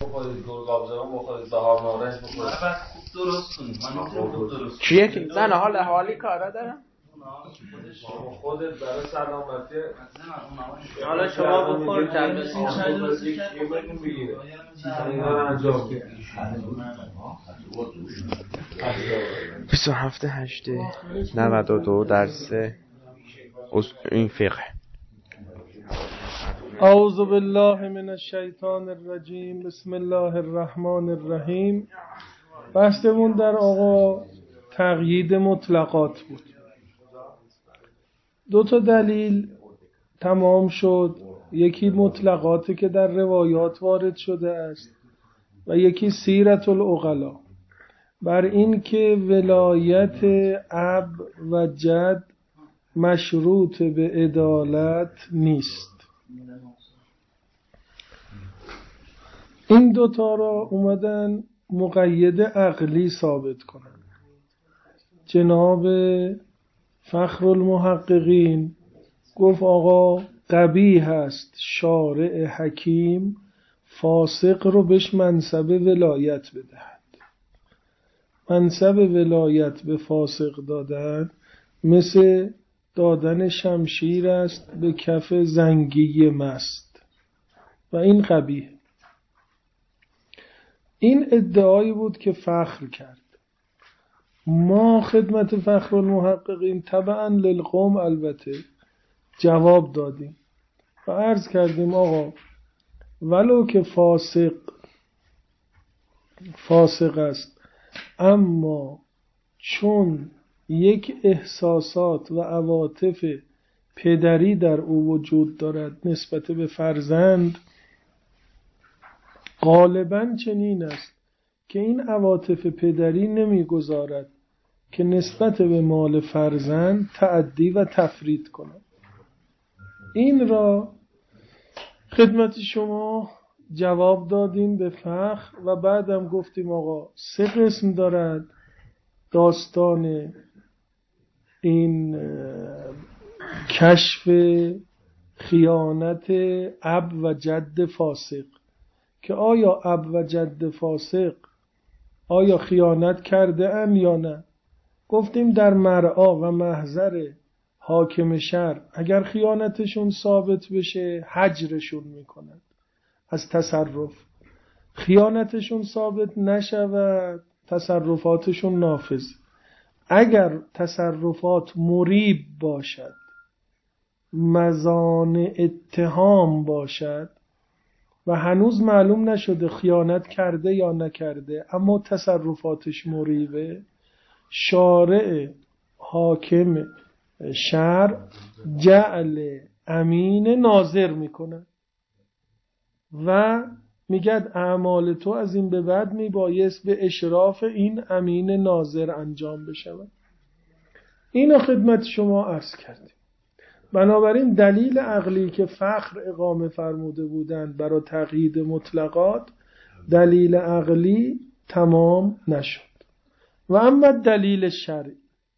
بخورید گرگابزران بخورید بهار نارنج بخورید بعد خوب درست کنید. من خوب درست چیه که زن حالی کارا دارم خودت برای سلامتی حالا شما بخور اینا رو انجام بدید 27/8/92 درس این فقه. اعوذ بالله من الشیطان الرجیم. بسم الله الرحمن الرحیم. بحثمون در آقا تقیید مطلقات بود. 2 دلیل تمام شد. یکی مطلقاتی که در روایات وارد شده است و یکی سیرت العقلا، بر این که ولایت اب و جد مشروط به عدالت نیست. این 2 را اومدن مقید عقلی ثابت کنن. جناب فخر المحققین گفت آقا قبیح هست شارع حکیم فاسق رو بهش منصب ولایت بدهد. منصب ولایت به فاسق دادن مثل دادن شمشیر است به کف زنگی مست و این قبیح. این ادعایی بود که فخر کرد. ما خدمت فخر المحققین تبعا للقوم البته جواب دادیم و عرض کردیم آقا ولو که فاسق است، اما چون یک احساسات و عواطف پدری در او وجود دارد نسبت به فرزند، غالباً چنین است که این عواطف پدری نمیگذارد که نسبت به مال فرزند تعدی و تفرید کند. این را خدمت شما جواب دادیم به فخر و بعدم گفتیم آقا 3 قسم دارد داستان این کشف خیانت اب و جد فاسق، که آیا اب و جد فاسق آیا خیانت کرده ام یا نه. گفتیم در مرعا و محضر حاکم شرع اگر خیانتشون ثابت بشه حجرشون میکند از تصرف. خیانتشون ثابت نشود تصرفاتشون نافذ. اگر تصرفات مریب باشد، مظان اتهام باشد و هنوز معلوم نشده خیانت کرده یا نکرده اما تصرفاتش مریبه، شارع حاکم شرع جعل امین ناظر میکنه و میگد اعمال تو از این به بعد میبایست به اشراف این امین ناظر انجام بشود. اینو خدمت شما عرض کردیم. بنابراین دلیل عقلی که فخر اقامه فرموده بودند برای تقیید مطلقات، دلیل عقلی تمام نشد. و اما دلیل شرعی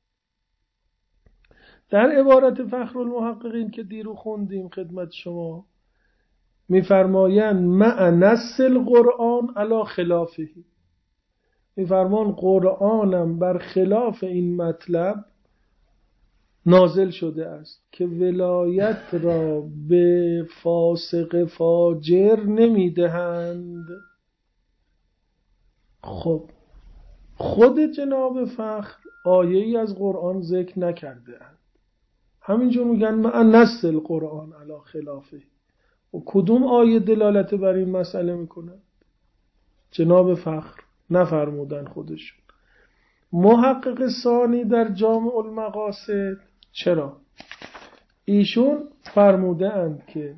در عبارت فخر المحققین که دیرو خوندیم خدمت شما، میفرمایند مع نص القرآن علی خلافه. میفرمان قرآنم بر خلاف این مطلب نازل شده است که ولایت را به فاسق فاجر نمیدهند. خب خود جناب فخر آیه‌ای از قرآن ذکر نکرده اند، همینجور میگن مع نص القرآن علی خلافه. و کدوم آیه دلالت بر این مسئله میکنه؟ جناب فخر نفرمودن خودشون. محقق ثانی در جامع المقاصد چرا؟ ایشون فرموده اند که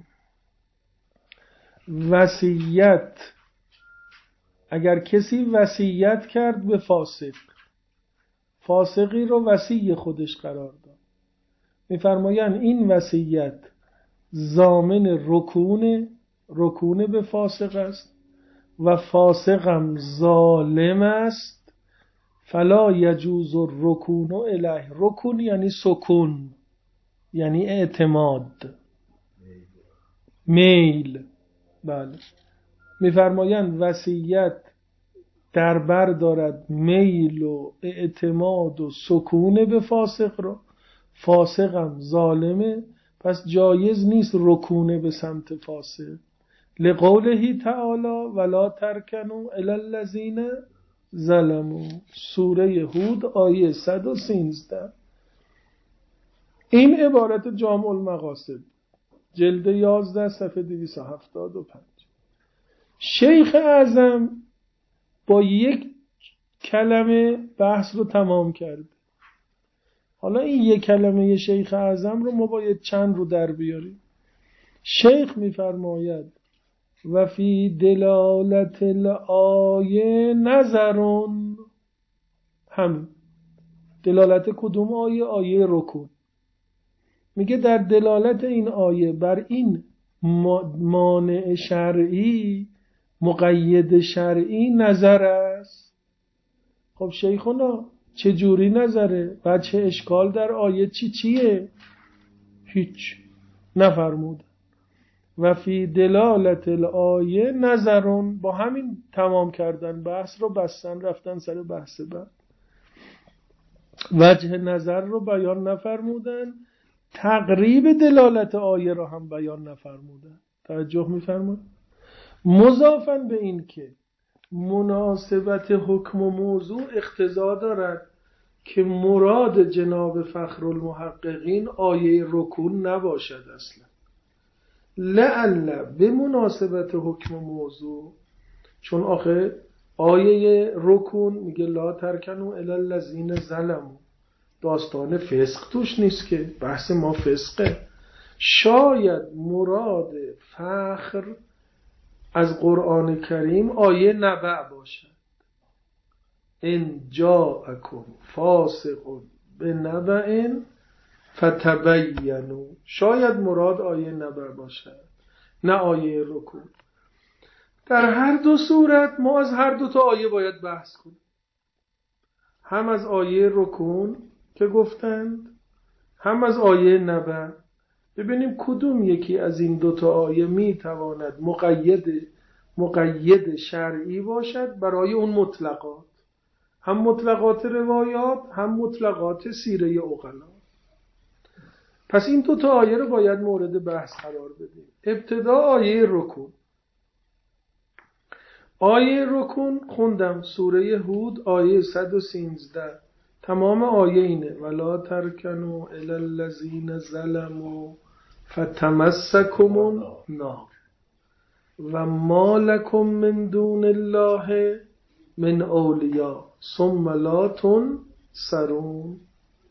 وصیت، اگر کسی وصیت کرد به فاسق، فاسقی رو وصی خودش قرار داد، میفرمایند این وصیت ضامن رکون به فاسق است و فاسقم ظالم است، فلا یجوز الرکون الیه. رکون یعنی سکون، یعنی اعتماد، میل. بله میفرمایند وصیت در بر دارد میل و اعتماد و سکون به فاسق را، فاسقم ظالمه پس جایز نیست رکونه به سمت فاسق. لقوله تعالی ولا ترکنوا الی الذین ظلموا، سوره هود آیه 113. این عبارت جامع المقاصد جلد 11 صفحه 275. شیخ اعظم با یک کلمه بحث رو تمام کرد. حالا این یک کلمه شیخ اعظم رو ما باید چند رو در بیاریم. شیخ میفرماید و فی دلالت الآیه نظرون. همین دلالت کدوم آیه؟ آیه رکون. میگه در دلالت این آیه بر این مانع شرعی، مقید شرعی نظر است. خب شیخونا چجوری نظره؟ بچه اشکال در آیه چیه؟ هیچ نفرمود. و فی دلالت الآیه نظرون، با همین تمام کردن بحث رو، بستن رفتن سر بحث بعد. وجه نظر رو بیان نفرمودن، تقریب دلالت آیه رو هم بیان نفرمودن. توجه میفرمایید؟ مضافاً به این که مناسبت حکم و موضوع اقتضا دارد که مراد جناب فخرالمحققین آیه رکون نباشد اصلا. لعل به مناسبت حکم و موضوع، چون آخه آیه رکون میگه لا ترکنوا الی الذین ظلموا، داستان فسق توش نیست که، بحث ما فسقه. شاید مراد فخر از قرآن کریم آیه نبع باشد. ان جاءکم فاسق بنبأ فتبینوا، شاید مراد آیه نبع باشد نه آیه رکون. در هر دو صورت ما از هر دو تا آیه باید بحث کنیم، هم از آیه رکون که گفتند، هم از آیه نبع. ببینیم کدوم یکی از این دو تا آیه میتواند مقید شرعی باشد برای اون مطلقات، هم مطلقات روایات هم مطلقات سیره عقلا. پس این دو تا آیه رو باید مورد بحث قرار بدیم. ابتدا آیه رکون. آیه رکون خوندم، سوره هود آیه 113. تمام آیه اینه ولا ترکنوا الی الذین ظلموا فتمسکم النار و ما لکم من دون الله من اولیاء ثم لا تنصرون.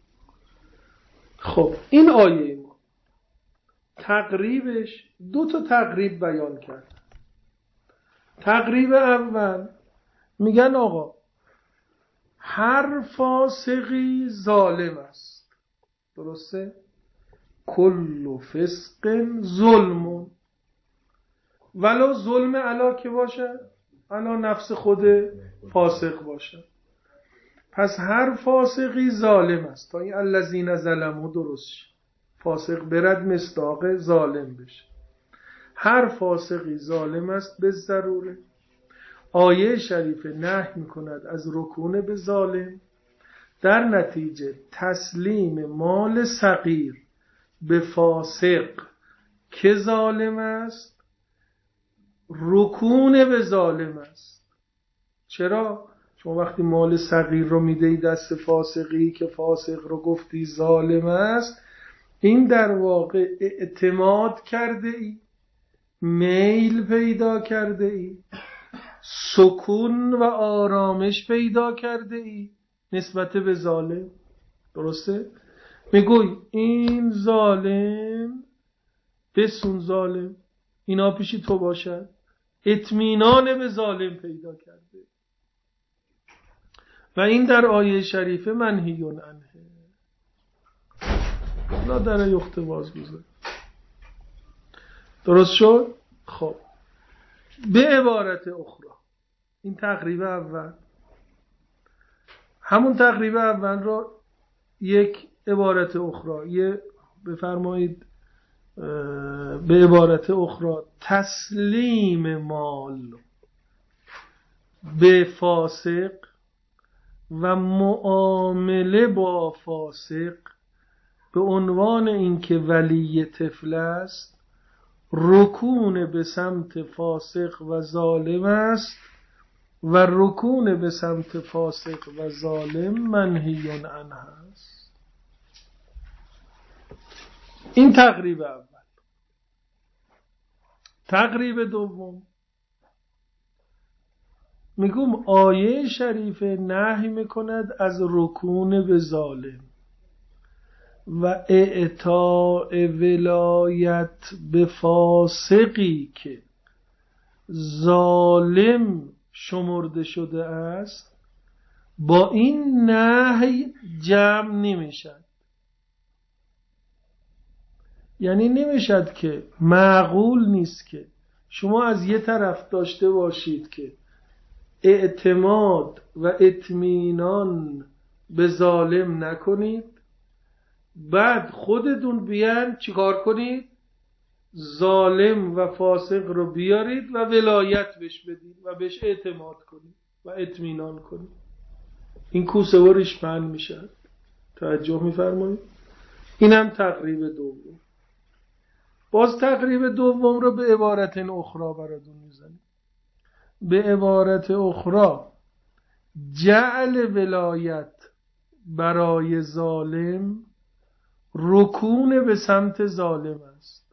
خب این آیه ما تقریبش دو تا تقریب بیان کرد. تقریب اول میگن آقا هر فاسقی ظالم است، درسته؟ کل فسق ظلم، ولو ظلم علا که باشه، علا نفس خود فاسق باشه. پس هر فاسقی ظالم است تا این الذین ظلموا درست شه، فاسق برد مصداق ظالم بشه. هر فاسقی ظالم است به ضروره. آیه شریفه نهی میکند از رکون به ظالم، در نتیجه تسلیم مال صغیر به فاسق که ظالم است رکون به ظالم است. چرا؟ چون وقتی مال صغیر رو میدهی دست فاسقی که فاسق رو گفتی ظالم است، این در واقع اعتماد کرده ای، میل پیدا کرده ای، سکون و آرامش پیدا کرده ای نسبت به ظالم. درسته؟ میگوی این ظالم بسون ظالم، اینا پیشی تو باشد، اطمینان به ظالم پیدا کرده. و این در آیه شریفه منهی عنه. لا در یخت باز گذار. درست شد؟ خب به عبارت اخرى این تقریب اول، همون تقریب اول را یک عبارت اخرى، یه بفرمایید به عبارت اخرى تسلیم مال به فاسق و معامله با فاسق به عنوان اینکه ولی طفل است رکون به سمت فاسق و ظالم است و رکون به سمت فاسق و ظالم منهی عنه است. این تقریب اول. تقریب دوم میگم آیه شریفه نهی میکند از رکون به ظالم و اعطاء ولایت به فاسقی که ظالم شمرده شده است با این نهی جمع نمیشد. یعنی نمیشد که معقول نیست که شما از یه طرف داشته باشید که اعتماد و اطمینان به ظالم نکنید بعد خودتون بیان چیکار کنید؟ ظالم و فاسق رو بیارید و ولایت بهش بدید و بهش اعتماد کنید و اطمینان کنید. این کوسه و ریشپند میشه. توجه میفرمایید؟ اینم تقریب دوم. باز تقریب دوم رو به عبارت اخرى براتون میزنیم. به عبارت اخرى جعل ولایت برای ظالم رکون به سمت ظالم است.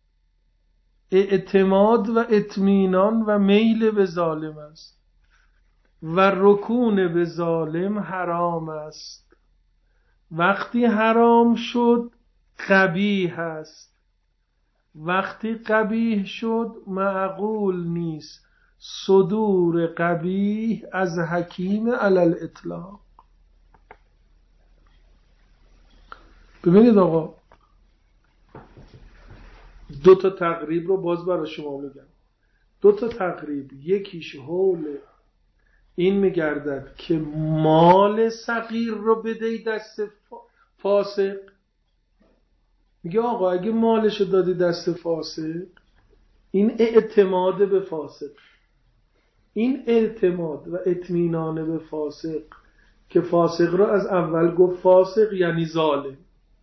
اعتماد و اطمینان و میل به ظالم است و رکون به ظالم حرام است. وقتی حرام شد قبیح است. وقتی قبیح شد معقول نیست صدور قبیح از حکیم علی الاطلاق. ببینید آقا دو تا تقریب رو باز برای شما میگم. دو تا تقریب، یکیش حول این میگردد که مال صغیر رو بده دست فاسق. میگه آقا اگه مالش رو دادی دست فاسق این اعتماد به فاسق، این اعتماد و اطمینان به فاسق که فاسق رو از اول گفت فاسق یعنی ظالم،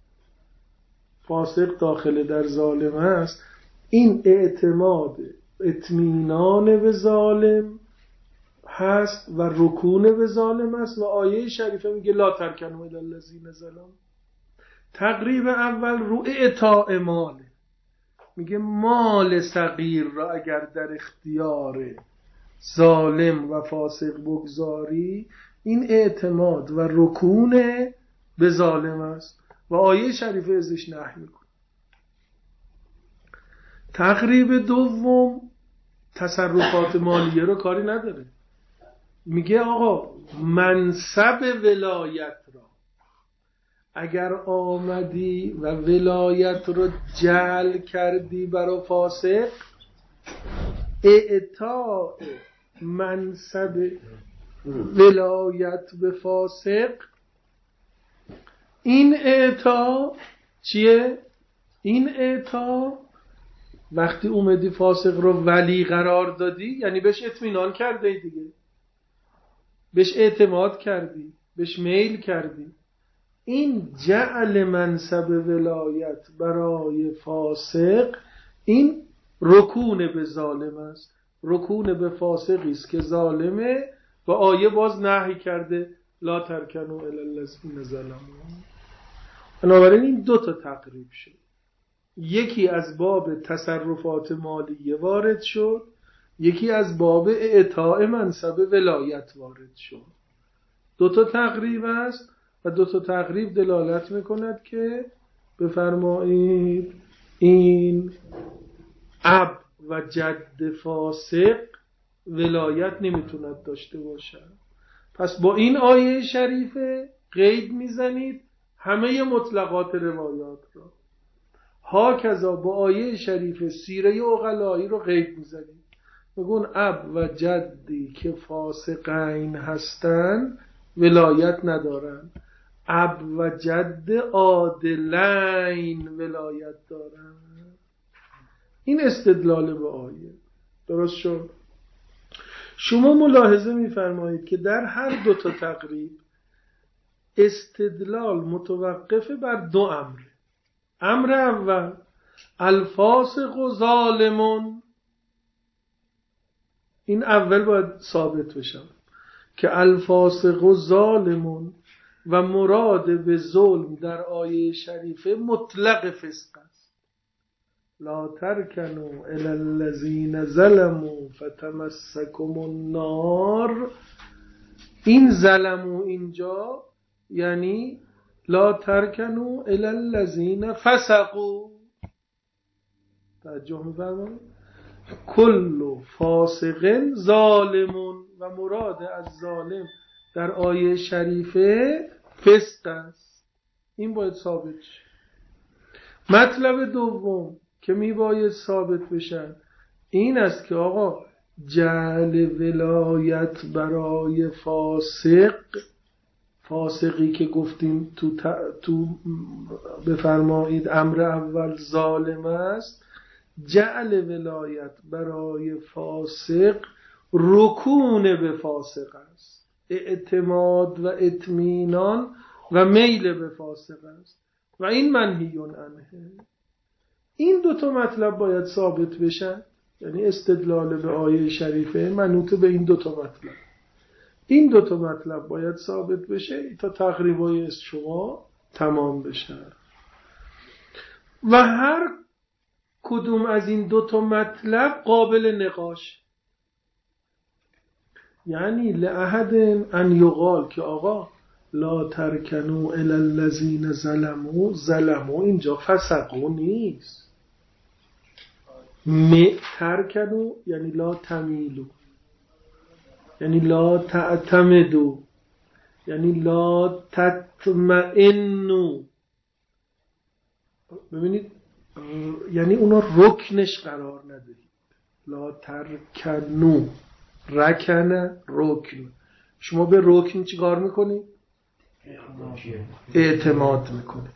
فاسق داخل در ظالم است. این اعتماد اطمینان به ظالم هست و رکون به ظالم است و آیه شریفه میگه لا ترکنوا الی الذین ظلموا. تقریب اول رو اعطاء ماله، میگه مال صغیر را اگر در اختیار ظالم و فاسق بگذاری این اعتماد و رکون به ظالم است و آیه شریفه ازش نهی میکنه. تقریب دوم تصرفات مالیه رو کاری نداره. میگه آقا منصب ولایت را اگر آمدی و ولایت رو جعل کردی برای فاسق، اعطاء منصب ولایت به فاسق، این اعطا چیه؟ این اعطا وقتی اومدی فاسق رو ولی قرار دادی یعنی بهش اطمینان کرده دیگه، بهش اعتماد کردی، بهش میل کردی. این جعل منصب ولایت برای فاسق این رکون به ظالم است، رکون به فاسقی است که ظالمه و آیه باز نهی کرده لا ترکنوا الی الذین ظلموا. بنابراین این دو تا تقریب شد. یکی از باب تصرفات مالیه وارد شد، یکی از باب اعطاء منصب ولایت وارد شد. دو تا تقریب است و دو تا تقریب دلالت میکند که بفرمایید این اب و جد فاسق ولایت نمیتوند داشته باشد. پس با این آیه شریفه قید میزنید همه مطلقات روایات را. هاکذا با آیه شریفه سیره عقلایی رو قید میزنید. میگون اب و جدی که فاسقین هستن ولایت ندارن، اب و جد عادلین ولایت دارن. این استدلال به آیه. درست شد؟ شما ملاحظه می‌فرمایید که در هر دو تا تقریب استدلال متوقف بر دو امر. امر اول الفاسق و ظالمون، این اول باید ثابت بشه که الفاسق و ظالمون و مراد به ظلم در آیه شریفه مطلق فسق است. لا ترکنوا الی الذین ظلموا فتمسکم النار. این ظلموا اینجا یعنی لا ترکنوا الی الذین فسقوا. توجه می‌فرمایید؟ کل فاسق ظالمون و مراد از ظالم در آیه شریفه فسق است. این باید ثابت شه. مطلب دوم که میباید ثابت بشن این است که آقا جعل ولایت برای فاسقی که گفتیم تو بفرمایید امر اول ظالم است، جعل ولایت برای فاسق رکون به فاسق است، اعتماد و اطمینان و میل به فاسق است و این منهی عنه. این دو تا مطلب باید ثابت بشن، یعنی استدلال به آیه شریفه منوط به این دو تا مطلب. این دو تا مطلب باید ثابت بشه تا تقریبای شما تمام بشه و هر کدوم از این دو تا مطلب قابل نقاش. یعنی لأحد ان یقال که آقا لا ترکنوا الی الذین ظلموا اینجا فسقوا نیست. ترکنوا یعنی لا تمیلوا، یعنی لا تعتمدوا، یعنی لا تطمئنوا. ببینید یعنی اونا رکنش قرار ندهید. لا ترکنوا، رکن رکن. شما به رکن چی کار میکنید؟ اعتماد میکنید.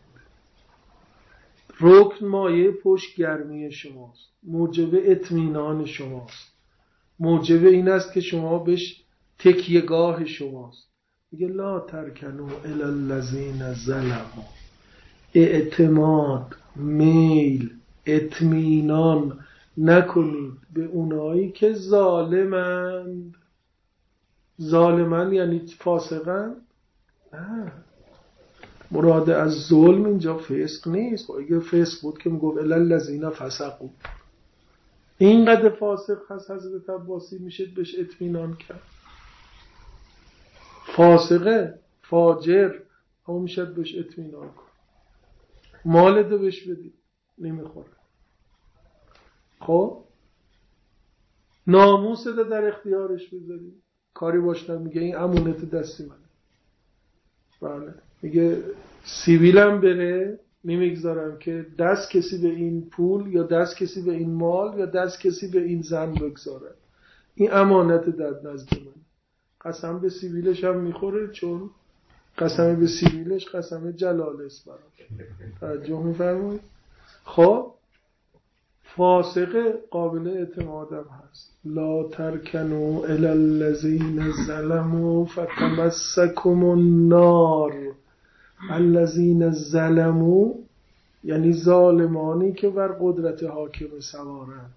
رکن مایه پشت گرمی شماست، موجب اطمینان شماست، موجب این است که شما بهش تکیهگاه شماست. میگه لا ترکنوا الی الذین ظلموا، اعتماد، میل، اطمینان نکنید به اونایی که ظالمند. ظالمند یعنی فاسقند؟ نه، مراد از ظلم اینجا فسق نیست. اگه فسق بود که میگفت الی الذین فسقوا. اینقدر فاسق هست حضرت عباسی میشه بهش اطمینان کرد. فاسقه، فاجر، همون میشه بهش اطمینان کرد. مالتو بهش بدی نمیخوره. خب ناموست در اختیارش بذاری، کاری باش نمیگه این امانت دستی منه. بله میگه سیبیلم بره نمیگذارم که دست کسی به این پول یا دست کسی به این مال یا دست کسی به این زن بگذاره. این امانت در نزد من. قسم به سیبیلش هم میخوره چون قسم به سیبیلش قسم جلال است براش. توجه میفرمایید؟ خب فاسق قابل اعتمادم هست. لا ترکنوا الی الذین ظلموا فتمسکم النار. الذین ظلموا یعنی ظالمانی که بر قدرت حاکم سوارند.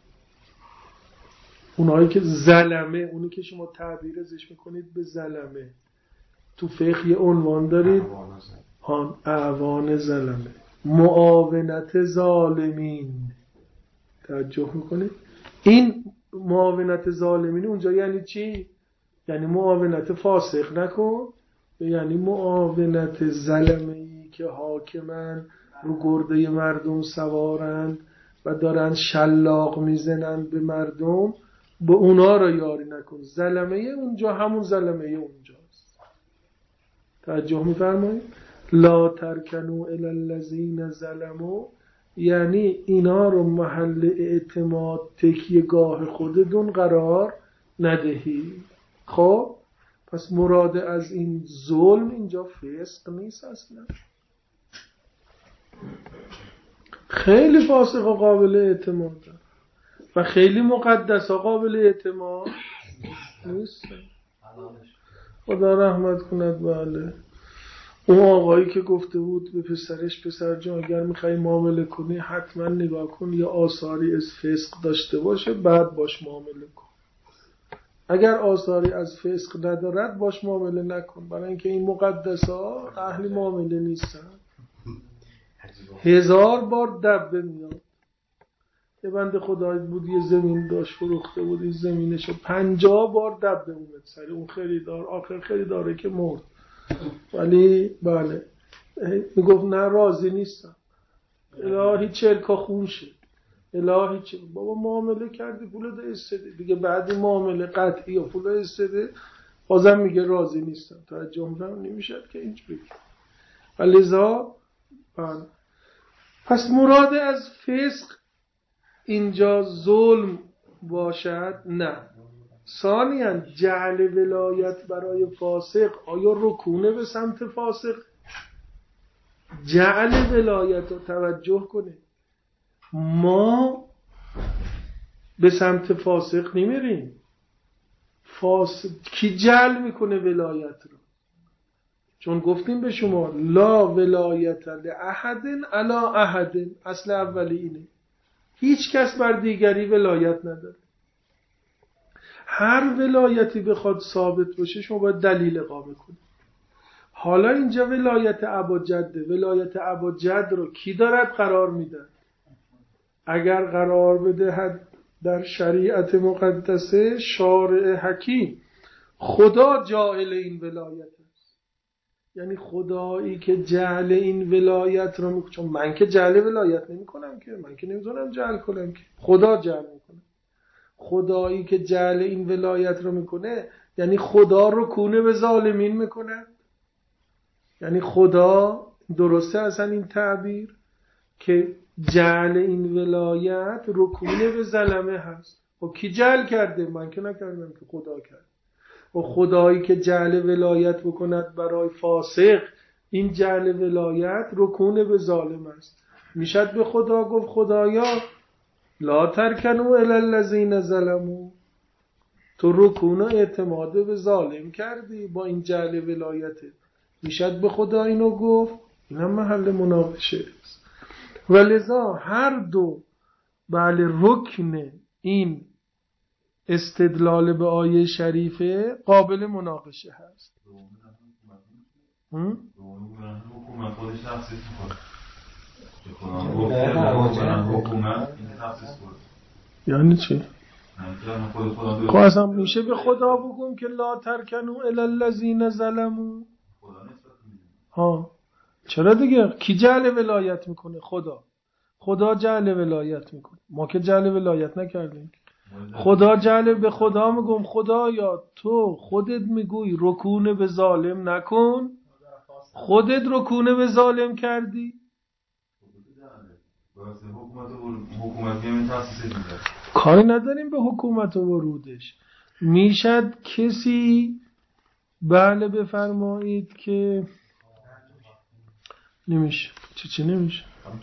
اونایی که ظلمه، اونی که شما تعبیر ازش میکنید به ظلمه، تو فقه یه عنوان دارید اعوان ظلمه، معاونت ظالمین. توجه میکنید؟ این معاونت ظالمین اونجا یعنی چی؟ یعنی معاونت فاسق نکن، یعنی معاونت ظلمه‌ای که حاکمن رو گرده مردم سوارند و دارن شلاق میزنن به مردم، به اونا رو یاری نکن. ظلمه اونجا همون ظلمه اونجاست. توجه میفرمایید؟ لا ترکنوا الی الذین ظلموا یعنی اینا رو محل اعتماد تکیهگاه خودتون قرار ندهی. خب پس مراد از این ظلم اینجا فسق نیست اصلا. خیلی فاسق و قابل اعتماد. و خیلی مقدس ها قابل اعتماد نیست. خدا رحمت کند. بله اون آقایی که گفته بود به پسرش پسر جان اگر میخوای معامله کنی حتما نگاه کن یا آثاری از فسق داشته باشه بعد باش معامله کن. اگر آثاری از فسق ندارد باش معامله نکن، برای اینکه این مقدسا اهل معامله نیستن. 1000 بار دبه میاد. یه بنده خدایی بود یه زمین داشت فروخته بود، این زمینشو 50 بار دبه اومد سر اون خریدار. آخر خریداره که مرد، ولی بله میگفت نه راضی نیستم، الهی چرکا خون شد، الهی چه بابا معامله کردی پول ده استده دیگه، بعد معامله قطعی یا پول استده بازم میگه راضی نیستم. توجه هم نمیشد که اینجوری. ولذا پس مراد از فسق اینجا ظلم باشد؟ نه. ثانیاً جعل ولایت برای فاسق آیا رکونه به سمت فاسق؟ جعل ولایت رو توجه کنه، ما به سمت فاسق نمیریم. فاسق کی جعل میکنه ولایت رو؟ چون گفتیم به شما لا ولایت لأحد علی احد، اصل اولی اینه هیچ کس بر دیگری ولایت نداره. هر ولایتی بخواد ثابت باشه شما باید دلیل اقامه کنید. حالا اینجا ولایت ابوجده، ولایت ابوجد رو کی دارد قرار میده؟ اگر قرار بدهد در شریعت مقدسه شارع حکیم، خدا جاعل این ولایت است. یعنی خدایی که جعل این ولایت رو میکنه، چون من که جعل ولایت نمی کنم که، من که نمیتونم جعل کنم که، خدا جعل میکنه. خدایی که جعل این ولایت رو میکنه یعنی خدا رو کونه به ظالمین میکنه. یعنی خدا، درسته اصلا این تعبیر که جعل این ولایت رکونه به ظلمه هست. و کی جعل کرده؟ من که نکردم که، خدا کرد. و خدایی که جعل ولایت بکند برای فاسق، این جعل ولایت رکونه به ظالم است. میشد به خدا گفت خدایا لا ترکنوا الی الذین ظلموا، تو رکون و اعتماد به ظالم کردی با این جعل ولایته. میشد به خدا اینو گفت؟ اینم محل مناقشه است. ولذا هر دو بله رکن این استدلال به آیه شریفه قابل مناقشه هست. حکومت خودش تخصیص میکنه. یعنی چی؟ خب اصلا میشه به خدا بگم که لا ترکنوا الی الذین ظلموا؟ ها چرا دیگه؟ کی جعل ولایت میکنه؟ خدا. خدا جعل ولایت میکنه، ما که جعل ولایت نکردیم. خدا جعل، به خدا میگم خدا یا تو خودت میگوی رکونه به ظالم نکن، خودت رکونه به ظالم کردی. کاری نداریم به حکومت و ورودش. میشد کسی بله بفرمایید که نمیشه چی نمیشه،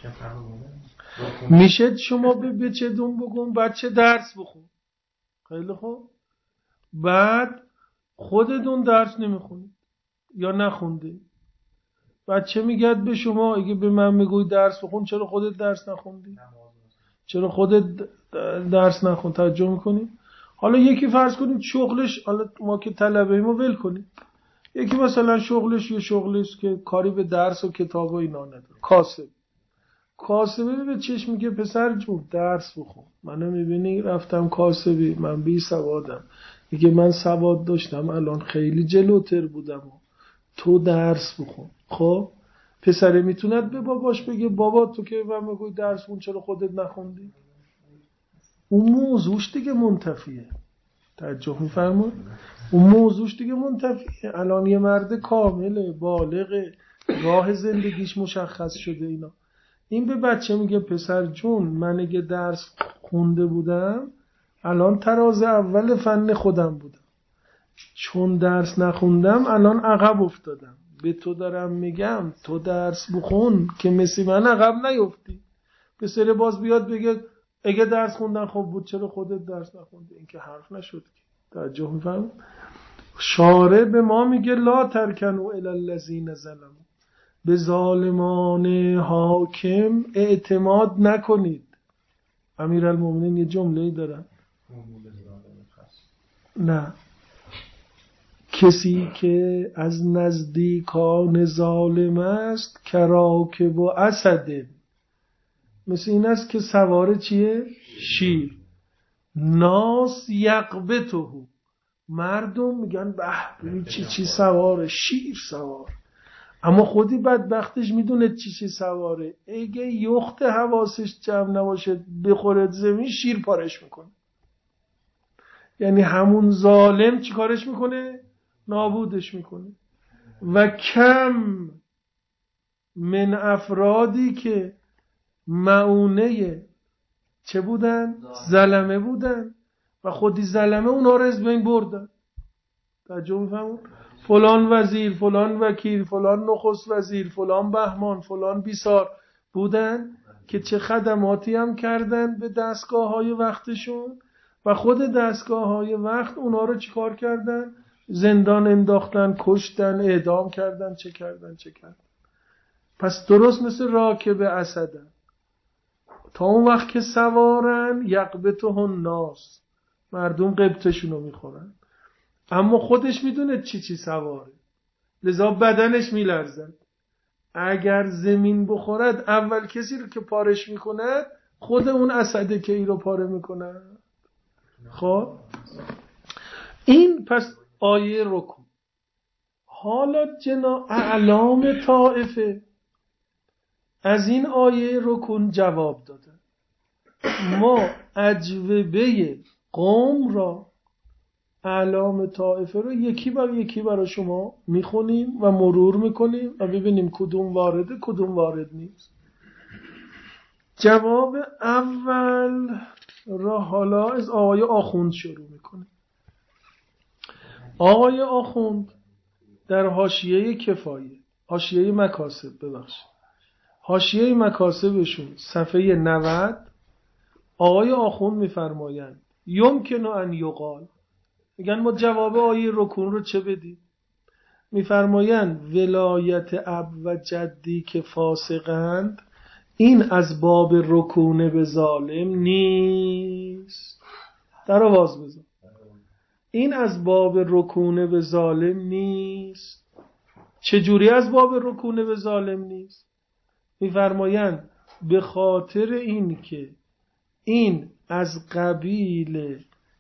میشه شما به بچه دون بگم بچه درس بخون، خیلی خوب، بعد خودتون درس نمیخونید یا نخونده، بچه میگد به شما اگه به من میگوی درس بخون چرا خودت درس نخوندی؟ چرا خودت درس نخون؟ توجه میکنی؟ حالا یکی فرض کنید شغلش، حالا ما که طلبه ایمو ول کنید، یکی مثلا شغلش یه شغلش که کاری به درس و کتاب و اینا نداره، کاسبه به چشم میگه پسر جون درس بخون. منو میبینی رفتم کاسبی، من بی سوادم، میگه من سواد داشتم الان خیلی جلوتر بودم، تو درس بخون. خب پسره میتوند به باباش بگه بابا تو که من میگوی درس بخون چرا خودت نخوندی؟ اون موضوعش دیگه منتفیه. توجه میفرمون؟ اون موضوعش دیگه منتفیه. الان یه مرد کامله، بالغه، راه زندگیش مشخص شده اینا. این به بچه میگه پسر جون من اگه درس خونده بودم الان تراز اول فن خودم بودم، چون درس نخوندم الان عقب افتادم. به تو دارم میگم تو درس بخون که مثل من عقب نیفتی. پسر باز بیاد بگه اگه درس خوندن خوب بود چرا خودت درس نخوندی؟ این که حرف نشد که. توجه می‌فهم؟ شارع به ما میگه لا ترکنوا الی الذین ظلموا، به ظالمان حاکم اعتماد نکنید. امیرالمومنین یه جمله‌ای دارن، نه، کسی که از نزدیکان ظالم است کراکب و اسد، مثل این است که سوار چیه؟ شیر. ناس یقبته، مردم میگن به چی سواره؟ شیر سوار. اما خودی بدبختش میدونه چی سواره. اگه یخت حواسش جمع نباشه بخورد زمین، شیر پارش میکنه. یعنی همون ظالم چی کارش میکنه؟ نابودش میکنه. و کم من افرادی که معونه چه بودن؟ ظلمه بودن و خودی ظلمه اونا رو از بین بردن. توجه میفهمون؟ فلان وزیر، فلان وکیل، فلان نخست وزیر، فلان بهمان، فلان بیسار بودن که چه خدماتی هم کردن به دستگاه های وقتشون و خود دستگاه های وقت اونا رو چیکار کردن؟ زندان انداختن، کشتن، اعدام کردن، چه کردن. پس درست مثل راکب اسدن، تا اون وقت که سوارن یقبته الناس، مردم قبطشونو میخورن، اما خودش میدونه چی سواره، لذا بدنش میلرزد. اگر زمین بخورد اول کسی رو که پارش میکند خود اون اسده که ای رو پاره میکند. خب این پس آیه رکوع. حالا اعلام طائفه از این آیه رکوع جواب دادن. ما اجوبه قوم را، اعلام طائفه رو یکی برای شما میخونیم و مرور میکنیم و ببینیم کدوم وارده کدوم وارد نیست. جواب اول را حالا از آقای آخوند شروع میکنیم. آقای آخوند در حاشیه کفایه، حاشیه مکاسبشون صفحه 90 آقای آخوند میفرمایند یمکن ان یقال، میگن ما جواب آیه رکوع رو چه بدیم؟ میفرمایند ولایت اب و جدی که فاسقند این از باب رکون به ظالم نیست. در آواز بزن. این از باب رکون به ظالم نیست. چجوری از باب رکون به ظالم نیست؟ میفرمایند به خاطر این که این از قبیل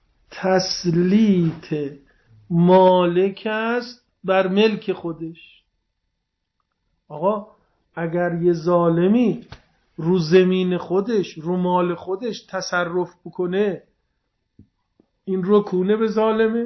تسلیط مالک است بر ملک خودش. آقا اگر یه ظالمی رو زمین خودش، رو مال خودش تصرف بکنه، این رکونه به ظالمه؟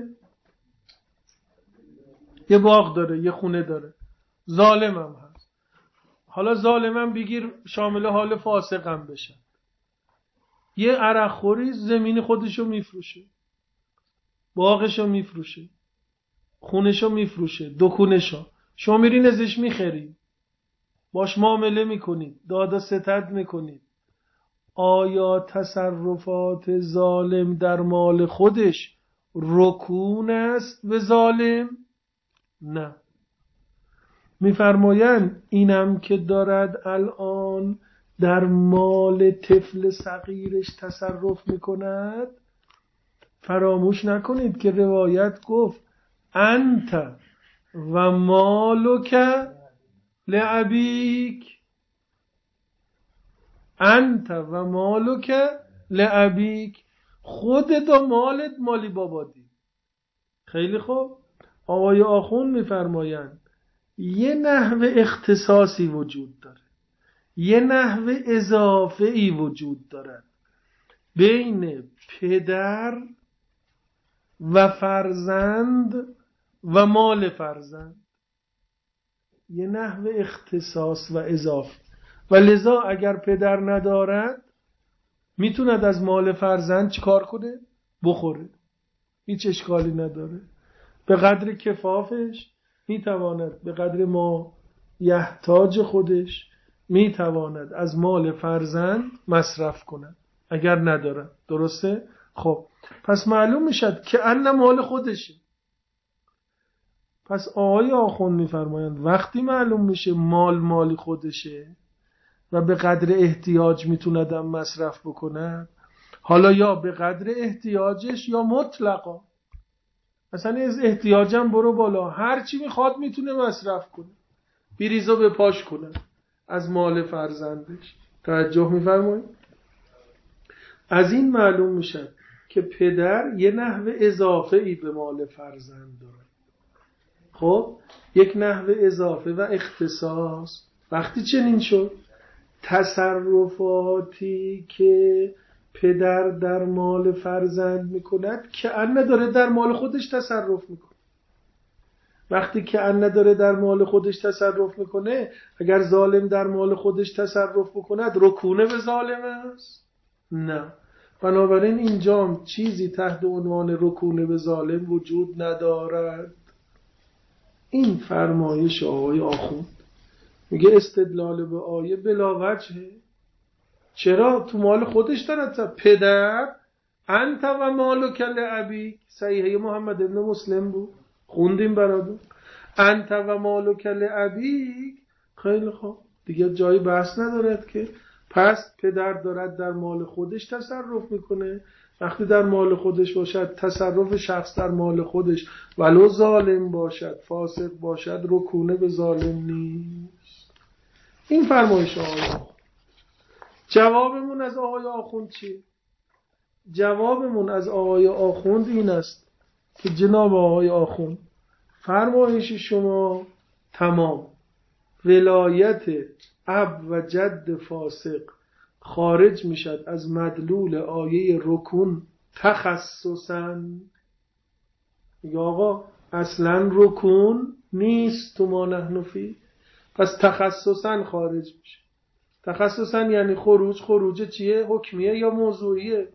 یه باغ داره، یه خونه داره، ظالم هم هست. حالا ظالمم بگیر شامل حال فاسقم بشه، یه عرق خوری زمین خودشو میفروشه، باغشو میفروشه، خونشو میفروشه، دکونشو، شما میرین ازش میخری، باش معامله میکنید، داد و ستد میکنید. آیا تصرفات ظالم در مال خودش رکون است به ظالم؟ نه. میفرمایند اینم که دارد الان در مال طفل صغیرش تصرف میکند، فراموش نکنید که روایت گفت انت و مالک لعبیک، انت و مالک لعبیک، خودت و مالت مالی بابادی. خیلی خوب. آقای آخوند میفرمایند یه نحو اختصاصی وجود داره، یه نحو اضافه‌ای وجود داره بین پدر و فرزند و مال فرزند، یه نحو اختصاص و اضافه. و لذا اگر پدر ندارد میتوند از مال فرزند چیکار کنه؟ بخوره، هیچ اشکالی نداره. به قدر کفافش میتواند، به قدر ما یحتاج خودش میتواند از مال فرزند مصرف کند. اگر ندارن. درسته؟ خب پس معلوم میشد که ان مال خودشه. پس آقای آخوند میفرمایند وقتی معلوم میشه مالی خودشه و به قدر احتیاج میتوندم مصرف بکنم، حالا یا به قدر احتیاجش یا مطلقا، مثلا از احتیاجم برو بالا، هر چی میخواد میتونه مصرف کنه، بریزو به پاش کنه از مال فرزندش. توجه میفرمایید؟ از این معلوم میشه که پدر یه نحو اضافه ای به مال فرزند داره. خب یک نحو اضافه و اختصاص وقتی چنین شد، تصرفاتی که پدر در مال فرزند میکند که ان نداره در مال خودش تصرف میکنه. وقتی که ان نداره در مال خودش تصرف میکنه، اگر ظالم در مال خودش تصرف بکند رکونه به ظالم است؟ نه. بنابراین اینجا چیزی تحت عنوان رکونه به ظالم وجود ندارد. این فرمایش آقای آخوند. میگه استدلال به آیه بلا وجهه. چرا؟ تو مال خودش دارد. پدر انت و مالک لابیک، صحیحه محمد ابن مسلم بود، خوندیم براتون. انت و مالک لابیک. خیلی خوب، دیگه جای بحث ندارد که پس پدر دارد در مال خودش تصرف میکنه. وقتی در مال خودش باشد، تصرف شخص در مال خودش ولو ظالم باشد، فاسق باشد، رکونه به ظالم نیست. این فرمایش آقای آخوند. جوابمون از آقای آخوند چی؟ جوابمون از آقای آخوند این است که جناب آقای آخوند، فرمایش شما تمام. ولایت اب و جد فاسق خارج میشد از مدلول آیه رکون تخصصاً. میگه آقا اصلا رکون نیست تو ما نحن فی، پس تخصصاً خارج میشه. تخصصاً یعنی خروج چیه؟ حکمیه یا موضوعیه؟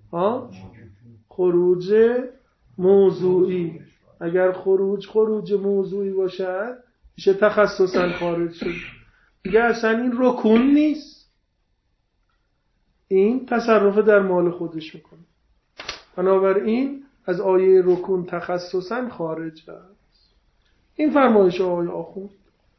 خروج موضوعی. اگر خروج موضوعی باشد میشه تخصصاً خارج شد. دیگه اصلا این رکون نیست، این تصرف در مال خودش میکنه. بنابراین از آیه رکون تخصصاً خارج است. این فرمایش آقای آخوند.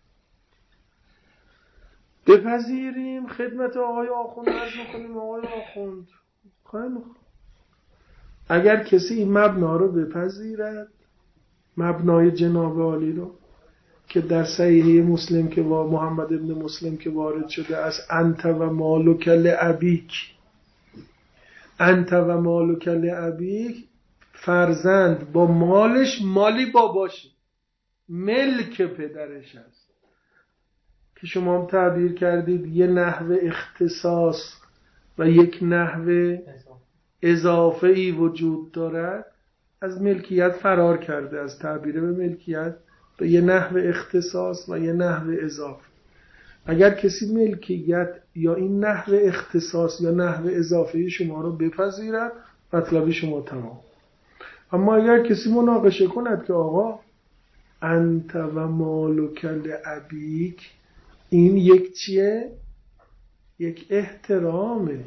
بپذیریم خدمت آقای آخوند عرض میکنیم. آقای آخوند خیلی خوب، اگر کسی این مبنا رو بپذیرد، مبنای جناب عالی رو که در صحیحه مسلم که با محمد ابن مسلم که وارد شده از انت و مالک لابیک، انت و مالک لابیک، فرزند با مالش مالی باباشه، ملک پدرش است، که شما هم تعبیر کردید یه نحو اختصاص و یک نحو اضافه ای وجود دارد. از ملکیت فرار کرده، از تعبیر به ملکیت به یه نحو اختصاص و یه نحو اضافه. اگر کسی ملکیت یا این نحو اختصاص یا نحو اضافه شما رو بپذیرد، مطلب شما تمام. اما اگر کسی مناقشه کند که آقا انت و مالک لابیک، این یک چیه؟ یک احترامه،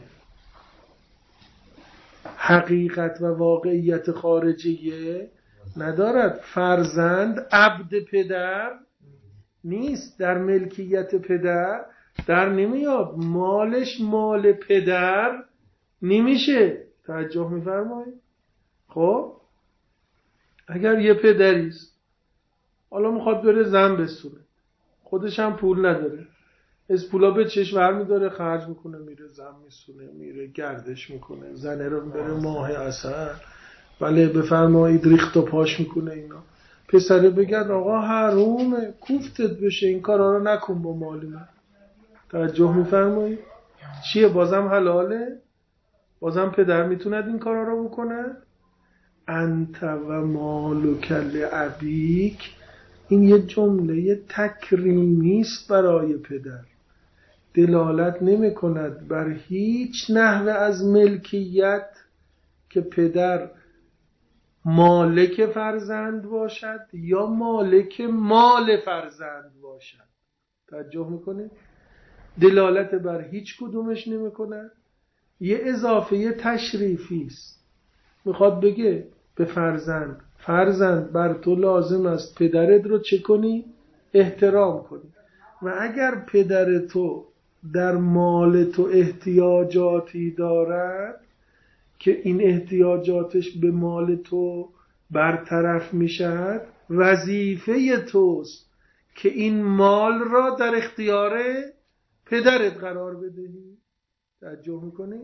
حقیقت و واقعیت خارجیه ندارد. فرزند عبد پدر نیست، در ملکیت پدر در نمیاد، مالش مال پدر نمیشه. توجه میفرمایید؟ خب اگر یه پدریست حالا میخواد بره زن بسونه، خودش هم پول نداره، از پولا به چشم برمی‌داره خرج میکنه، میره زن میسونه، میره گردش میکنه، زنه رو بره ماه عسل، بله بفرمایید ریخت و پاش میکنه. اینا پسره بگن آقا حرومه، کوفتت بشه، این کارا رو نکن با مال من. توجه میفرمایید؟ چیه؟ بازم حلاله؟ بازم پدر میتوند این کارا رو بکنه؟ انت و مالک لابیک، این یه جمله تکریمی است برای پدر، دلالت نمی کند بر هیچ نحوه از ملکیت که پدر مالک فرزند باشد یا مالک مال فرزند باشد. توجه میکنه؟ دلالت بر هیچ کدومش نمی کند. یه اضافه تشریفی است. میخواد بگه به فرزند بر تو لازم است پدرت رو چه کنی؟ احترام کنی. و اگر پدر تو در مال تو احتیاجاتی دارد که این احتیاجاتش به مال تو برطرف میشد، وظیفه توست که این مال را در اختیار پدرت قرار بدهی. توجه میکنی؟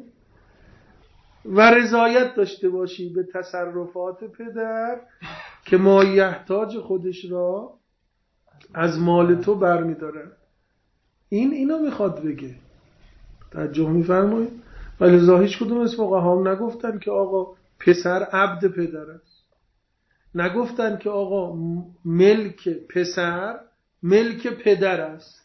و رضایت داشته باشی به تصرفات پدر که مایحتاج خودش را از مال تو برمیدارن. اینو میخواد بگه. توجه میفرمایید؟ ولی هیچ کدوم از فقها هم نگفتن که آقا پسر عبد پدر است. نگفتن که آقا ملک پسر ملک پدر است.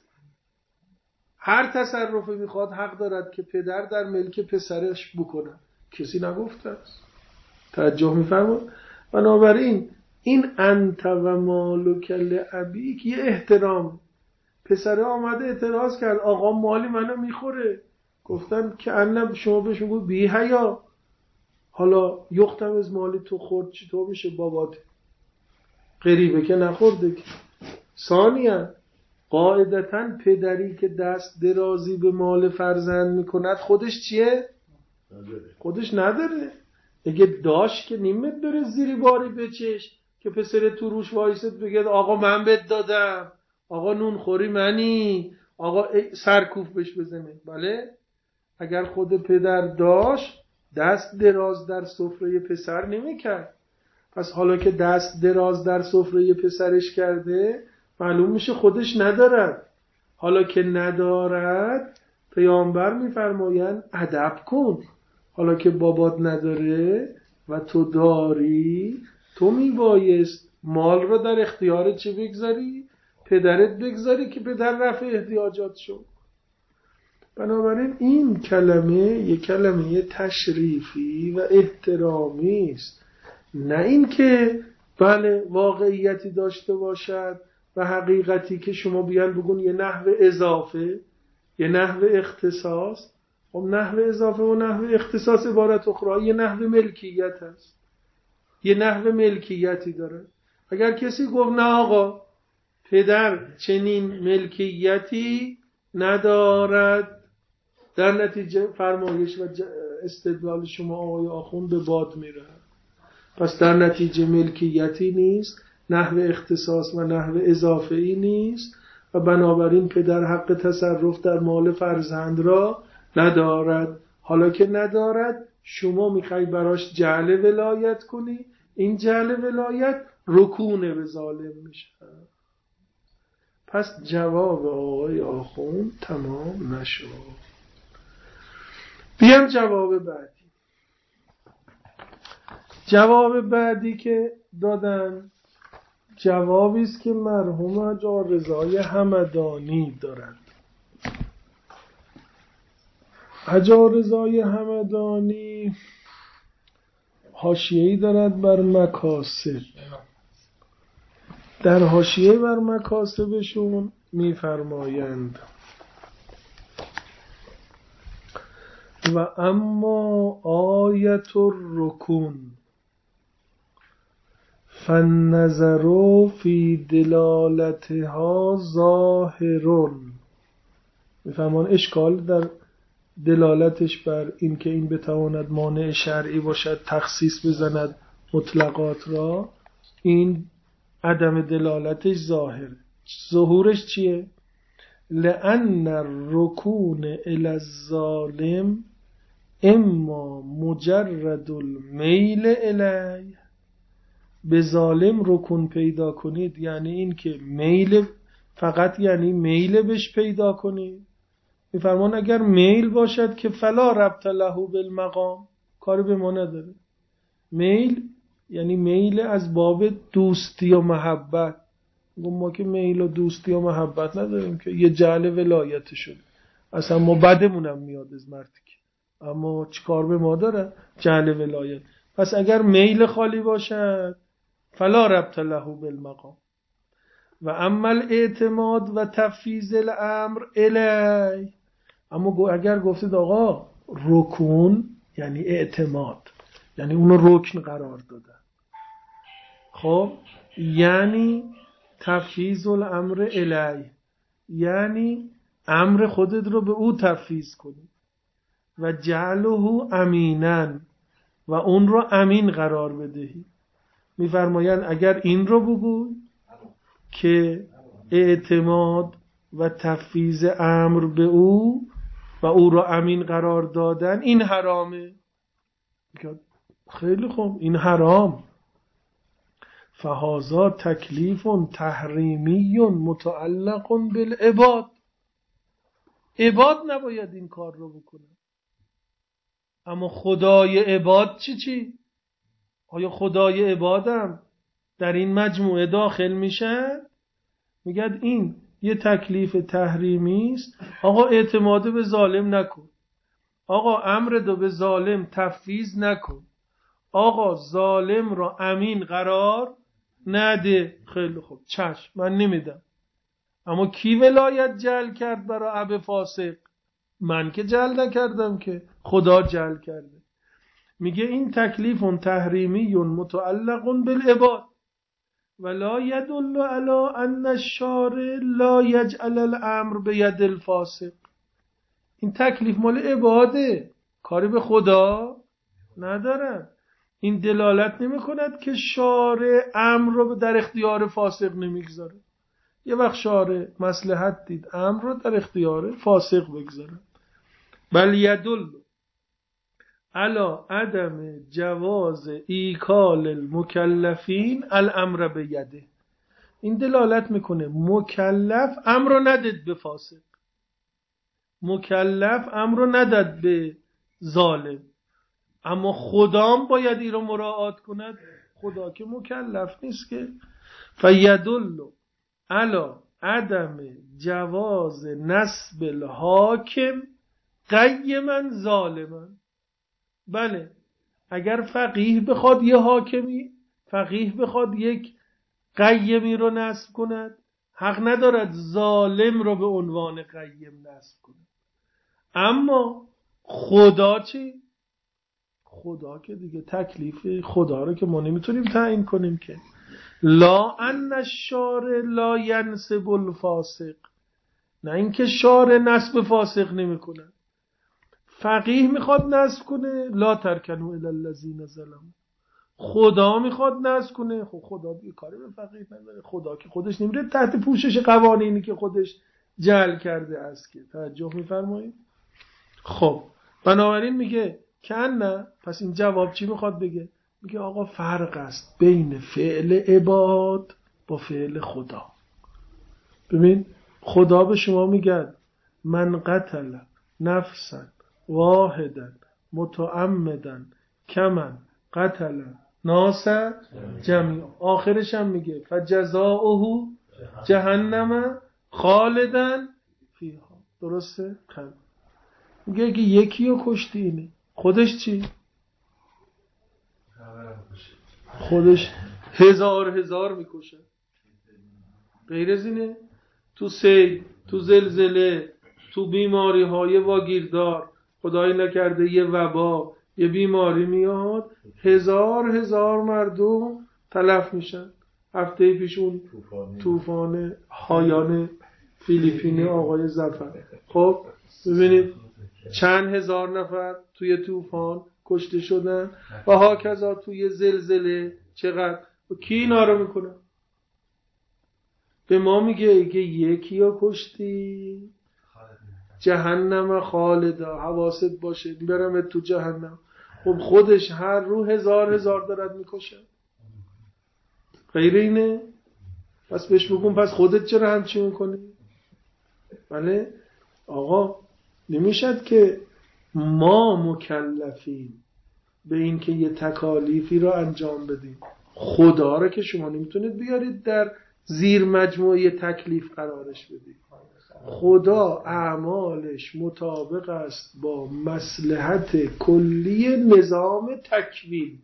هر تصرفی میخواد حق دارد که پدر در ملک پسرش بکنه. کسی نگفته است. توجه میفرمایید؟ بنابراین این انت و مالک لابیک یه احترام. پسره آمده اعتراض کرد آقا مالی منو میخوره. گفتن که انم شما بهش میگو بی حیا، حالا یختم از مالی تو خورد چطور میشه بابات؟ غریبه که نخورده که. ثانیاً قاعدتاً پدری که دست درازی به مال فرزند میکند خودش چیه؟ خودش نداره. اگه داشت که نیمت بره زیری باری بچش که پسر تو روش وایست بگه آقا من بهت دادم، آقا نون خوری منی، آقا سرکوف بش بزنه. بله اگر خود پدر داشت دست دراز در سفره پسر نمیکرد. پس حالا که دست دراز در سفره پسرش کرده معلوم میشه خودش ندارد. حالا که ندارد پیامبر میفرمایند ادب کن. حالا که بابات نداره و تو داری، تو میبایست مال رو در اختیار چه بگذاری؟ پدرت بگذاری که پدر رفع احتیاجات شو. بنابراین این کلمه یک کلمه تشریفی و احترامی است، نه اینکه بله واقعیتی داشته باشد و حقیقتی که شما بیان بگون یه نحو اضافه، یه نحو اختصاص. خب نحو اضافه و نحو اختصاص عبارت اخرى یه نحو ملکیت هست، یه نحو ملکیتی داره. اگر کسی گفت نه آقا پدر چنین ملکیتی ندارد، در نتیجه فرمایش و استدلال شما آقای آخوند به باد میره. پس در نتیجه ملکیتی نیست، نحو اختصاص و نحو اضافه ای نیست و بنابراین پدر حق تصرف در مال فرزند را ندارد. حالا که ندارد شما میخوای براش جعل ولایت کنی، این جعل ولایت رکونه به ظالم میشه. پس جواب آقای آخوند تمام نشد. بیام جواب بعدی. جواب بعدی که دادن جوابی است که مرحوم حاج رضای همدانی دارند. حاج رضای همدانی حاشیه‌ای دارد بر مکاسب. در حاشیه بر مکاسبشون می‌فرمایند و اما آیت الرکون فالنظر فی دلالتها ظاهرون. میفهمان اشکال در دلالتش بر این که این بتواند مانع شرعی باشد تخصیص بزند مطلقات را، این عدم دلالتش ظاهر. ظهورش چیه؟ لأن الرکون الی الظالم اما مجرد المیل الیه. به ظالم رکون پیدا کنید یعنی این که میل، فقط یعنی میل بهش پیدا کنید. میفرمان اگر میل باشد که فلا ربط له بالمقام، کاری به ما نداره. میل یعنی میل از باب دوستی و محبت. ما که میل و دوستی و محبت نداریم که یه جعل ولایت شد. اصلا ما بدمونم میاد از مردی که، اما چیکار به ما داره؟ جعل ولایت. پس اگر میل خالی باشد فلا ربط له بالمقام. و اما الاعتماد و تفویض الامر الی، اما اگر گفتید آقا رکون یعنی اعتماد، یعنی اونو رکن قرار دادن. خب یعنی تفویض الامر الیه، یعنی امر خودت رو به او تفویض کنی. و جعله امینن، و اون رو امین قرار بدهی. میفرمایند اگر این رو بگوی که اعتماد و تفویض امر به او و او رو امین قرار دادن این حرامه. خیلی خوب، این حرام. فهذا تکلیف تحریمی متعلق بالعباد. عباد نباید این کار رو بکنه، اما خدای عباد چی؟ آیا خدای عبادم در این مجموعه داخل میشه؟ میگد این یه تکلیف تحریمی است. آقا اعتماد به ظالم نکن، آقا امر دو به ظالم تفویض نکن، آقا ظالم را امین قرار نده. خیلی خوب، چشم، من نمیدم. اما کی ولایت جعل کرد برای اب فاسق؟ من که جعل نکردم، که خدا جعل کرده. میگه این تکلیف تحریمی متعلق بالعباد ولا يدل على ان الشارع لا يجعل الامر بيد الفاسق. این تکلیف مال عباده، کاری به خدا ندارد. این دلالت نمی کند که شارع امر رو در اختیار فاسق نمیگذاره. یه وقت شارع مصلحت دید امر رو در اختیار فاسق بگذاره. بل یدل علی عدم جواز ایکال المکلفین الامر بیده. این دلالت میکنه مکلف امر رو ندید به فاسق، مکلف امر رو ندید به ظالم، اما خدام باید این رو مراعات کند. خدا که مکلف نیست که. فیدل علی عدم جواز نسب الحاکم قیما ظالما. بله، اگر فقیه بخواد یه حاکمی، فقیه بخواد یک قیمی رو نصب کند، حق ندارد ظالم رو به عنوان قیم نصب کند. اما خدا چی؟ خدا که دیگه تکلیف خدا رو که ما نمیتونیم تعیین کنیم که. لا ان الشارع لا ینصب الفاسق، نه اینکه شارع نصب فاسق نمیکنه. فقیه میخواد نصب کنه لا ترکنوا الی الذین ظلموا، خدا میخواد نصب کنه. خب خدا دیگه کاری به فقیه نداره، خدا که خودش نمیره تحت پوشش قوانینی که خودش جعل کرده است. که توجه میفرمایید؟ خب بنابراین میگه که نه. پس این جواب چی میخواد بگه؟ میگه آقا فرق است بین فعل عباد با فعل خدا. ببین خدا به شما میگه من قتل نفسا واحدا متعمدا کمن قتل ناس جمیع. آخرش هم میگه فجزاؤه جهنم خالدا فیها. درسته؟ میگه که یکی رو کشتی اینه، خودش چی؟ خودش هزار میکشه. غیر از اینه تو سیل، تو زلزله، تو بیماری های واگیردار، خدای نکرده یه وبا، یه بیماری میاد، هزار مردم تلف میشن. هفته پیش اون طوفان هایان فیلیپینی آقای ظفر، خب ببینید چند هزار نفر توی طوفان کشته شدن و هاکذا توی زلزله چقدر. کی اینا رو میکنه؟ به ما میگه که یکی رو کشتی جهنم خالدا، حواست باشه میبرم تو جهنم. خب خودش هر رو هزار دارد میکشه. غیر اینه؟ پس بهش بگم پس خودت چرا همچی میکنی؟ بله آقا نمیشد که ما مکلفیم به این که یه تکالیفی رو انجام بدیم. خدا رو که شما نمیتونید بیارید در زیر مجموعه تکلیف قرارش بدید. خدا اعمالش مطابق است با مصلحت کلی نظام تکوین.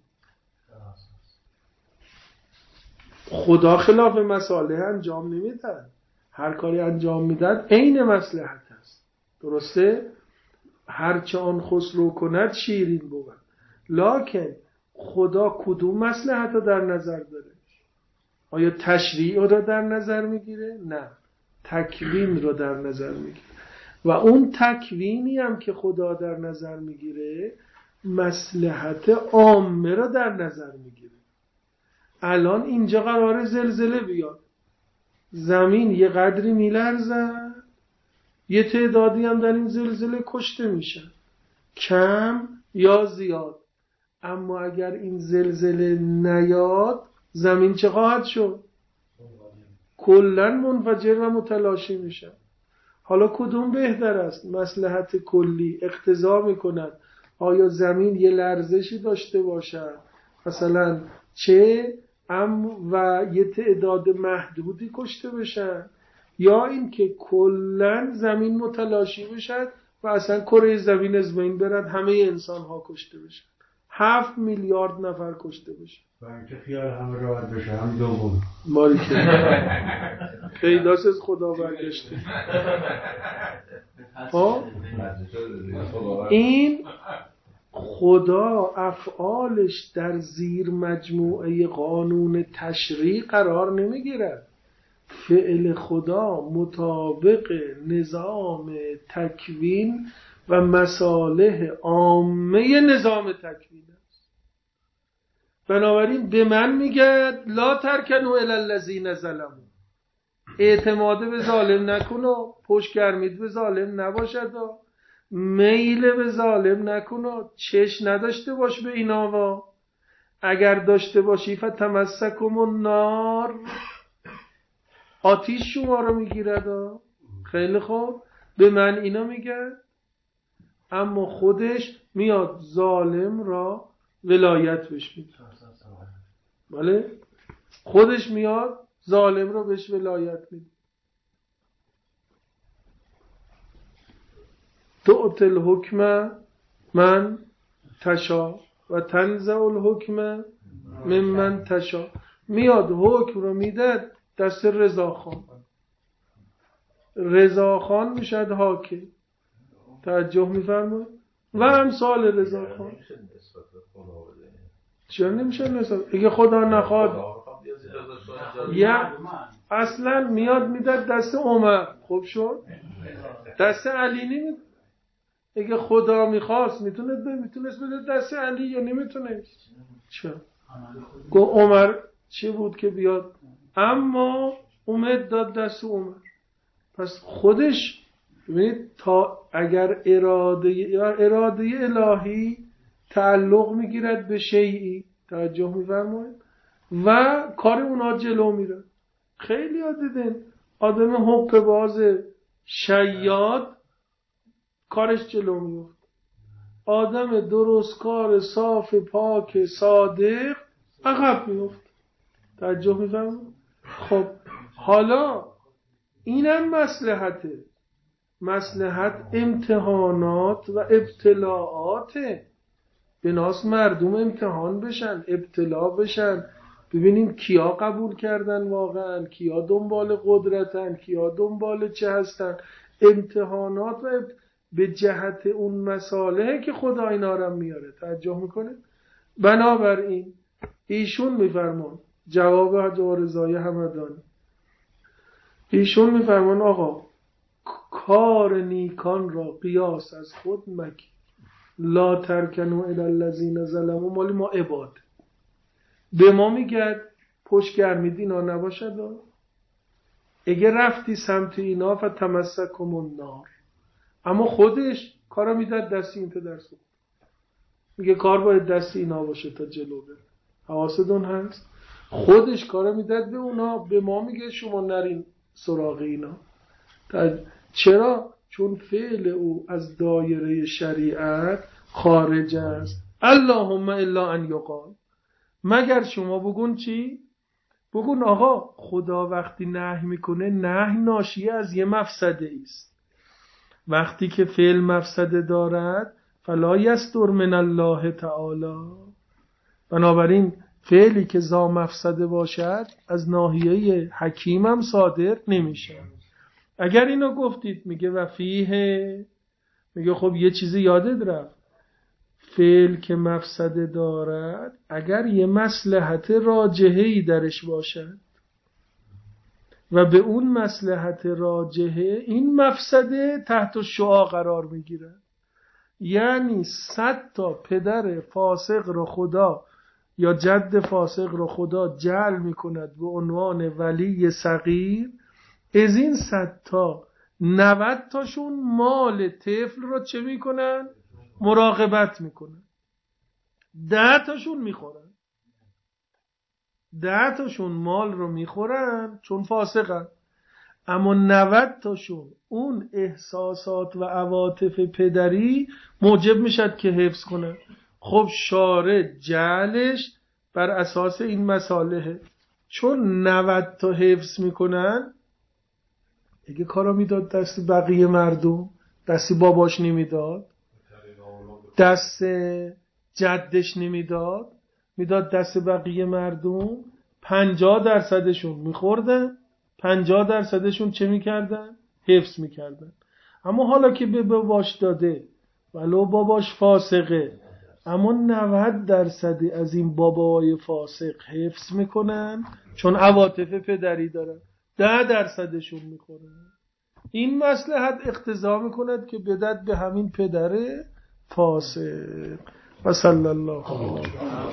خدا خلاف مصالح انجام نمیدن، هر کاری انجام میدن عین مصلحت است. درسته؟ هرچه آن خسرو کند شیرین بود. لکن خدا کدوم مصلحت رو در نظر داره؟ آیا تشریع رو در نظر میگیره؟ نه، تکوین رو در نظر میگیره. و اون تکوینی هم که خدا در نظر میگیره مصلحت عامه رو در نظر میگیره. الان اینجا قراره زلزله بیاد، زمین یه قدری میلرزه، یه تعدادی هم در این زلزله کشته میشن، کم یا زیاد. اما اگر این زلزله نیاد زمین چه خواهد شد؟ کلاً منفجر و متلاشی میشه. حالا کدوم بهتر است؟ مصلحت کلی اقتضا میکند آیا زمین یه لرزشی داشته باشد مثلا و یه تعداد محدودی کشته بشن، یا اینکه کلاً زمین متلاشی بشد و اصلا کره زمین از بین برد، همه انسان ها کشته بشن، 7 میلیارد نفر کشته بشن. و اینکه خیال همه راحت بشه، هم دوم ماری که پیداست از خدا برگشته. این خدا افعالش در زیر مجموعه قانون تشریع قرار نمیگیرد. فعل خدا مطابق نظام تکوین و مصالح عامه نظام تکوین است. بنابراین به من میگه لا ترکنوا الی الذین ظلموا، اعتماد به ظالم نکن و پشتگرمیت به ظالم نباشد و میل به ظالم نکن و چش نداشته باش به اینا، و اگر داشته باشی فتمسکم النار، آتیش شما رو میگیرد. خیلی خوب، به من اینا میگه، اما خودش میاد ظالم را ولایت بهش میده. بله، خودش میاد ظالم را بهش ولایت میده. تؤتی الحکم من تشا و تنزع الحکم ممن تشا. میاد حکم رو میده دست رضاخان، رضاخان میشد حاکم. توجه میفرمایید؟ و امثال رضاخان. چرا نمیشه نسبت؟ اگه خدا نخواد یا اصلا میاد میده دست عمر، خوب شد، دست علی نمیده. اگه خدا میخواست میتونست بده دست علی یا نمیتونست؟ چرا؟ گو عمر چی بود که بیاد؟ اما اومد داد دست عمر. پس خودش ببینید، تا اگر اراده الهی تعلق میگیرد به شیئی، توجه میفرمایید، و کار اونا جلو میره. خیلی ها دیدین آدم حق باز شیاد کارش جلو میفت، آدم درستکار صاف پاک صادق عقب میفت. توجه میفرمایید؟ خب حالا اینم مصلحت امتحانات و ابتلاعاته. بناس مردم امتحان بشن، ابتلا بشن، ببینیم کیا قبول کردن واقعا، کیا دنبال قدرتن، کیا دنبال چه هستن. امتحانات و به جهت اون مصالحه که خدا اینا رو میاره. توجه میکنه؟ بنابراین ایشون میفرمان جواب حاج رضای همدانی، ایشون میفرمان آقا کار نیکان را قیاس از خود مگیر، لا ترکنوا الی الذین ظلموا، مال ما عباد. به ما میگه پشتگرمی اینا نباشد، اگه رفتی سمت اینا فتمسکم النار. اما خودش کارا میداد دست این پدر سو، میگه کار باید دست اینا باشه تا جلو بره. حواستون هست؟ خودش کارا میداد به اونا، به ما میگه شما نرین سراغ اینا. چرا؟ چون فعل او از دایره شریعت خارج است. اللهم الا ان یقال، مگر شما بگون چی؟ بگون آقا خدا وقتی نهی میکنه نهی ناشی از یه مفسده است. وقتی که فعل مفسده دارد فلا یستر من الله تعالی. بنابراین فعلی که ذا مفسده باشد از ناحیه حکیم هم صادر نمیشه. اگر اینو گفتید میگه و فیه میگه خب یه چیزی یادت رفت، فعل که مفسده دارد اگر یه مصلحت راجحه‌ای درش باشد و به اون مصلحت راجحه این مفسده تحت شعاع قرار میگیره، یعنی 100 تا پدر فاسق رو خدا یا جد فاسق رو خدا جعل میکند به عنوان ولی صغیر، از این 100 تا 90 تاشون مال طفل رو چه میکنن؟ مراقبت میکنن. 10 تاشون میخورن، 10 تاشون مال رو میخورن چون فاسقن، اما 90 تاشون اون احساسات و عواطف پدری موجب میشد که حفظ کنن. خب شارع جعلش بر اساس این مصالحه، چون 90 تا حفظ میکنن دیگه کارا میداد دست بقیه مردم، دست باباش نمیداد، دست جدش نمیداد، میداد دست بقیه مردم. 50% میخوردن، 50% چه میکردن؟ حفظ میکردن. اما حالا که به باباش داده ولو باباش فاسقه، اما 90% از این بابای فاسق حفظ میکنن چون عواطف پدری دارن، 10% میخورن. این مصلحت اقتضا میکند که بدد به همین پدر فاسق. و صلی الله علیه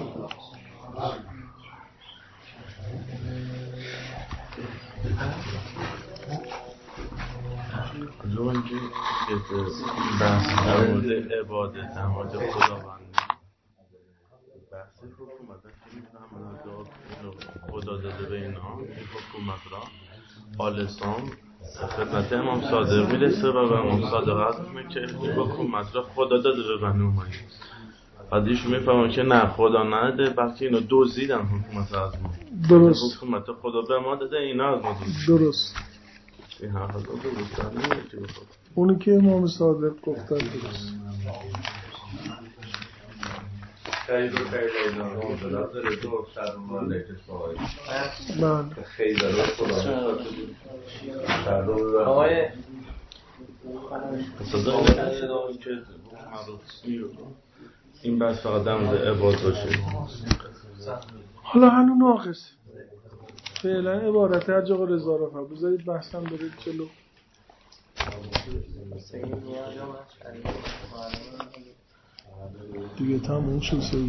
اون که بحث در مورد عبادت در مورد خداوند، بحث حکومت که میفهمن خدا داده به اینا این حکومت را آلسام خدمت امام صادق میرسه و به امام صادق عرض میکنه که این حکومت را خدا داده به بنی امیه. بعد ایشون میفهمن که نه خدا نده، بلکه اینا دزدیدن حکومت از ما. درست. حکومت خدا به ما داده، اینا از ما دزدیدن. درست. این حرف از اون درست نمیشه که بخواد. اونی که امام صادق گفتن درست. خیلی داره دو شرم لیتش باید من خیلی داره خدا آقای صدا این که این بحث فقط در مورد عباد باشه. حالا هنو ناقص فعلا عبارت هر جا رضا رفع بذارید بحثم برید جلو. دیگه تموم شد.